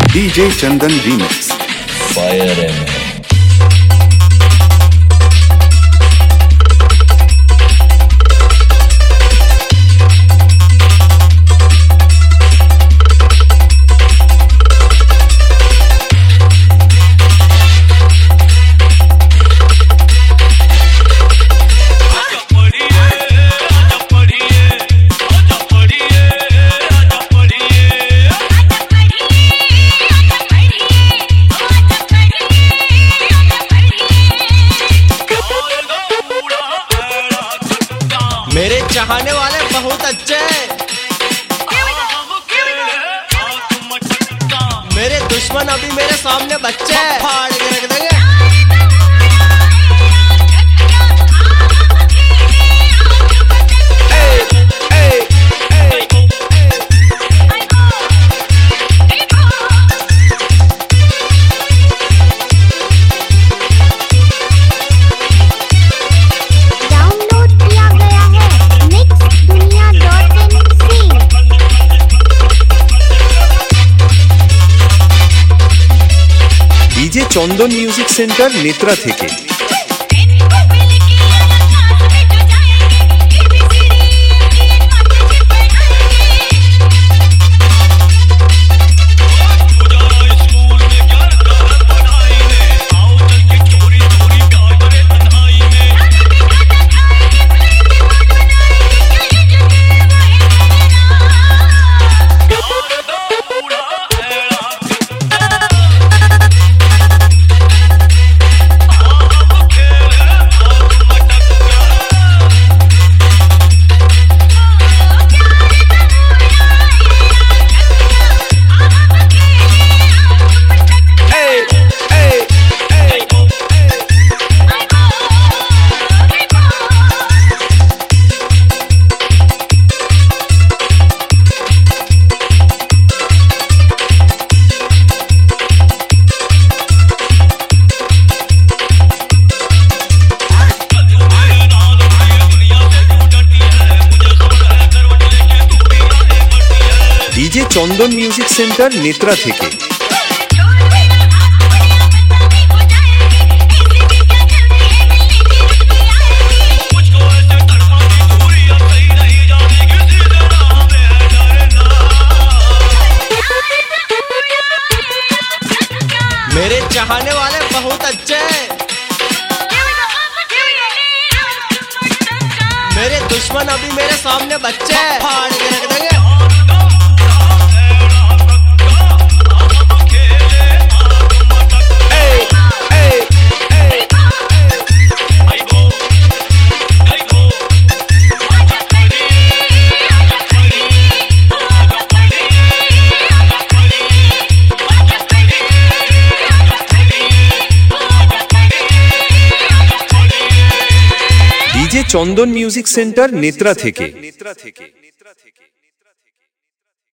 DJ Chandan Remix. Fire and मेरे चाहने वाले बहुत अच्छे हैं, मेरे दुश्मन अभी मेरे सामने बच्चे हैं, फाड़ के रख देंगे। DJ Chandan music centre Netra থেকে। DJ Chandan music centre Netra থেকে। मेरे चाहने वाले बहुत अच्छे हैं, मेरे दुश्मन अभी मेरे सामने बच्चे हैं, फाड़ के रख देंगे। DJ Chandan music centre Netra থেকে।